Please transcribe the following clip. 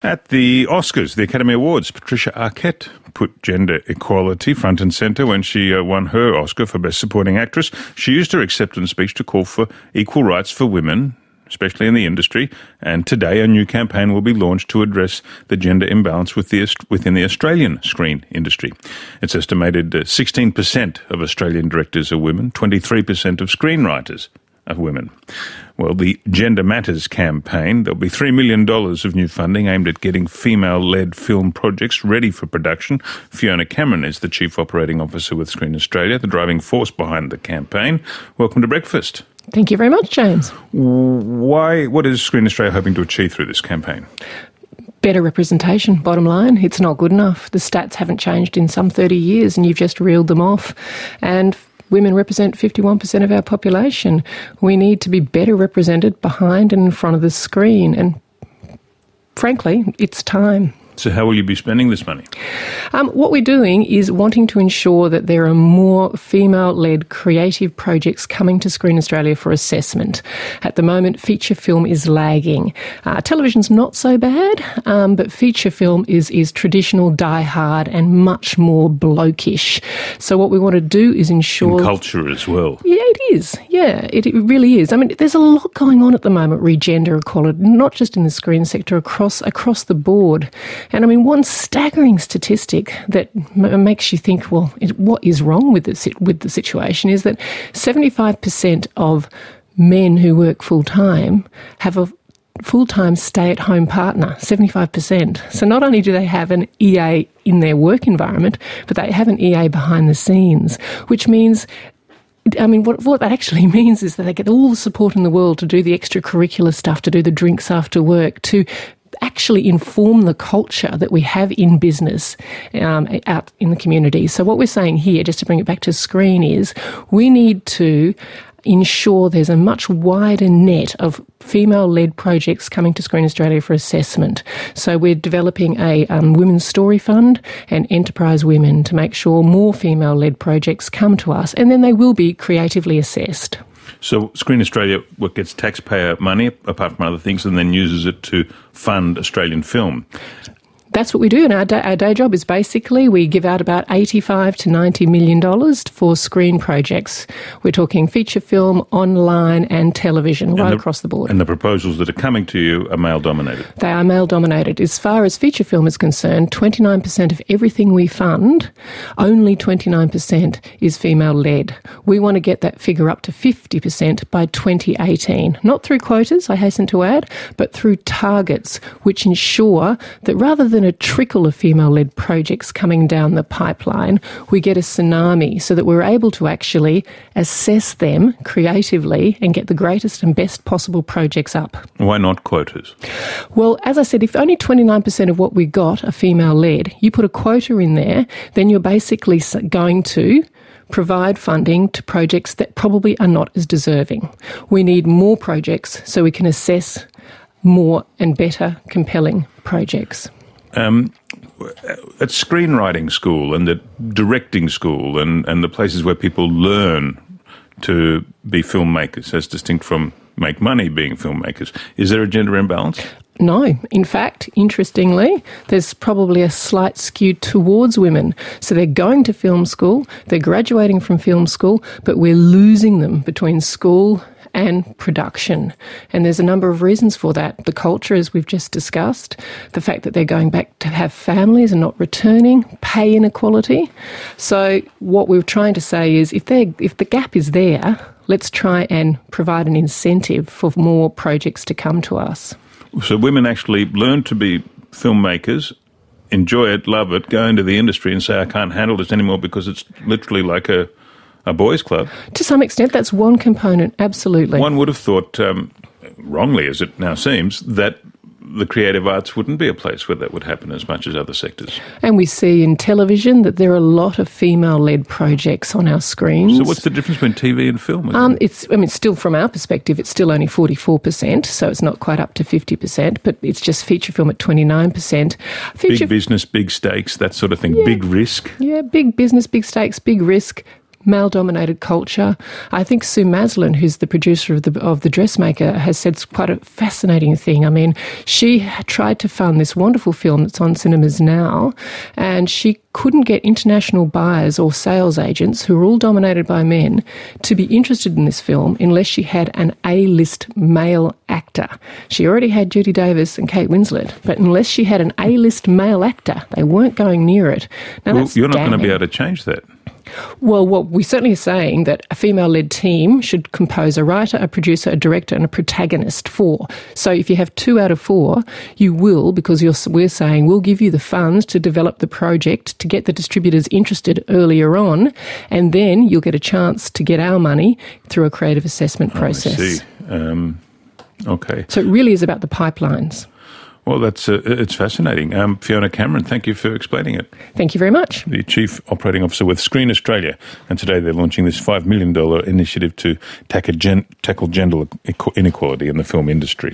At the Oscars, the Academy Awards, Patricia Arquette put gender equality front and centre when she won her Oscar for Best Supporting Actress. She used her acceptance speech to call for equal rights for women, especially in the industry, and today a new campaign will be launched to address the gender imbalance within the Australian screen industry. It's estimated 16% of Australian directors are women, 23% of screenwriters are women. Well, the Gender Matters campaign, there'll be $3 million of new funding aimed at getting female-led film projects ready for production. Fiona Cameron is the Chief Operating Officer with Screen Australia, the driving force behind the campaign. Welcome to Breakfast. Thank you very much, James. What is Screen Australia hoping to achieve through this campaign? Better representation, bottom line. It's not good enough. The stats haven't changed in some 30 years and you've just reeled them off. And women represent 51% of our population. We need to be better represented behind and in front of the screen. And frankly, it's time. So how will you be spending this money? What we're doing is wanting to ensure that there are more female-led creative projects coming to Screen Australia for assessment. At the moment, feature film is lagging. Television's not so bad, but feature film is traditional, die-hard and much more blokish. So what we want to do is ensure... In culture as well. Yeah, it is. Yeah, it really is. I mean, there's a lot going on at the moment, gender equality, not just in the screen sector, across the board. And I mean, one staggering statistic that makes you think, well, what is wrong with the situation is that 75% of men who work full-time have a full-time stay-at-home partner, 75%. So not only do they have an EA in their work environment, but they have an EA behind the scenes, which means... I mean, what that actually means is that they get all the support in the world to do the extracurricular stuff, to do the drinks after work, to actually inform the culture that we have in business out in the community. So what we're saying here, just to bring it back to screen, is we need to ensure there's a much wider net of female-led projects coming to Screen Australia for assessment. So we're developing a Women's Story Fund and Enterprise Women to make sure more female-led projects come to us, and then they will be creatively assessed. So Screen Australia gets taxpayer money, apart from other things, and then uses it to fund Australian film. That's what we do, and our day job is basically we give out about $85 to $90 million for screen projects. We're talking feature film, online and television, right across the board. And the proposals that are coming to you are male-dominated? They are male-dominated. As far as feature film is concerned, 29% of everything we fund, only 29% is female-led. We want to get that figure up to 50% by 2018. Not through quotas, I hasten to add, but through targets which ensure that rather than a trickle of female-led projects coming down the pipeline, we get a tsunami so that we're able to actually assess them creatively and get the greatest and best possible projects up. Why not quotas? Well, as I said, if only 29% of what we got are female-led, you put a quota in there, then you're basically going to provide funding to projects that probably are not as deserving. We need more projects so we can assess more and better compelling projects. At screenwriting school and at directing school and the places where people learn to be filmmakers, as distinct from make money being filmmakers, is there a gender imbalance? No. In fact, interestingly, there's probably a slight skew towards women. So they're going to film school, they're graduating from film school, but we're losing them between school and production. And there's a number of reasons for that. The culture, as we've just discussed, the fact that they're going back to have families and not returning, pay inequality. So what we're trying to say is if the gap is there, let's try and provide an incentive for more projects to come to us. So women actually learn to be filmmakers, enjoy it, love it, go into the industry and say, I can't handle this anymore because it's literally like a boys' club. To some extent, that's one component, absolutely. One would have thought, wrongly as it now seems, that the creative arts wouldn't be a place where that would happen as much as other sectors. And we see in television that there are a lot of female-led projects on our screens. So what's the difference between TV and film? It's still from our perspective, it's still only 44%, so it's not quite up to 50%, but it's just feature film at 29%. Big business, big stakes, that sort of thing, yeah. Big risk. Yeah, big business, big stakes, big risk. male-dominated culture. I think Sue Maslin, who's the producer of the Dressmaker, has said quite a fascinating thing. I mean, she tried to fund this wonderful film that's on cinemas now, and she couldn't get international buyers or sales agents, who are all dominated by men, to be interested in this film unless she had an A-list male actor. She already had Judy Davis and Kate Winslet, but unless she had an A-list male actor, they weren't going near it. Now, well, you're not going to be able to change that. Well, what we certainly are saying that a female-led team should compose a writer, a producer, a director and a protagonist for. So if you have 2 out of 4, you will, because we're saying we'll give you the funds to develop the project, to get the distributors interested earlier on, and then you'll get a chance to get our money through a creative assessment process. I see. Okay. So it really is about the pipelines. Well, it's fascinating. Fiona Cameron, thank you for explaining it. Thank you very much. The Chief Operating Officer with Screen Australia. And today they're launching this $5 million initiative to tackle gender inequality in the film industry.